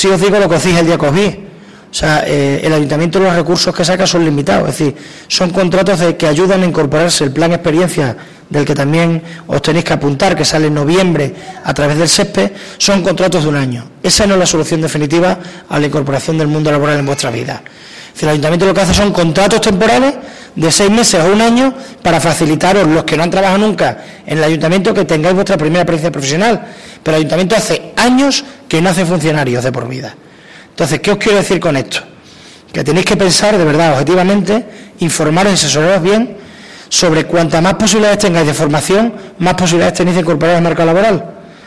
Sí os digo lo que os dije el día que os vi. O sea, el ayuntamiento, los recursos que saca son limitados, es decir, son contratos que ayudan a incorporarse el plan experiencia, del que también os tenéis que apuntar, que sale en noviembre a través del SESPE, son contratos de un año. Esa no es la solución definitiva a la incorporación del mundo laboral en vuestra vida. Es decir, el ayuntamiento lo que hace son contratos temporales de 6 meses o un año para facilitaros, los que no han trabajado nunca en el ayuntamiento, que tengáis vuestra primera experiencia profesional. Pero el ayuntamiento hace años que no hace funcionarios de por vida. Entonces, ¿qué os quiero decir con esto? Que tenéis que pensar, de verdad, objetivamente, informaros y asesoraros bien sobre cuantas más posibilidades tengáis de formación, más posibilidades tenéis de incorporar al mercado laboral.